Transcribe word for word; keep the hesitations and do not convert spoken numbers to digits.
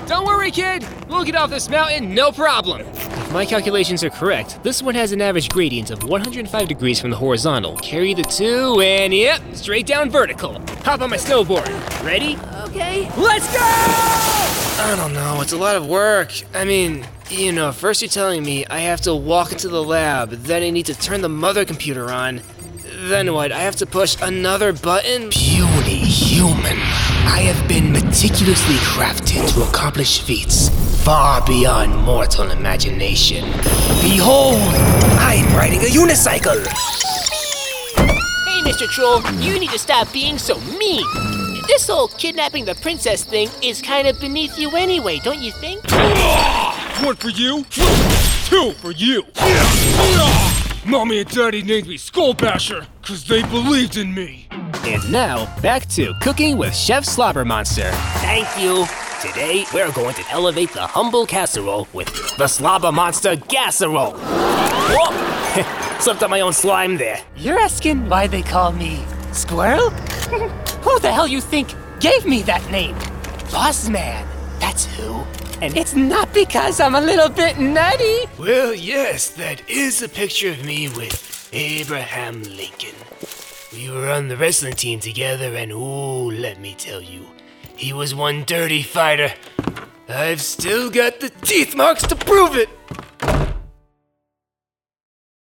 Don't worry, kid. We'll get off this mountain, no problem. If my calculations are correct, this one has an average gradient of one hundred five degrees from the horizontal. Carry the two, and yep, straight down vertical. Hop on my snowboard. Ready? Okay. Let's go! I don't know, it's a lot of work. I mean, you know, first you're telling me I have to walk into the lab, then I need to turn the mother computer on. Then what, I have to push another button? Puny human, I have been meticulously crafted to accomplish feats far beyond mortal imagination. Behold, I'm riding a unicycle! Hey, Mister Troll, you need to stop being so mean. This whole kidnapping the princess thing is kind of beneath you anyway, don't you think? One for you, two for you. Mommy and Daddy named me Skull Basher, cause they believed in me. And now, back to cooking with Chef Slobber Monster. Thank you. Today, we're going to elevate the humble casserole with the Slobber Monster Gasserole. Whoa! Slipped on my own slime there. You're asking why they call me Squirrel? Who the hell you think gave me that name? Boss Man, that's who. And it's not because I'm a little bit nutty. Well, yes, that is a picture of me with Abraham Lincoln. We were on the wrestling team together, and ooh, let me tell you, he was one dirty fighter. I've still got the teeth marks to prove it.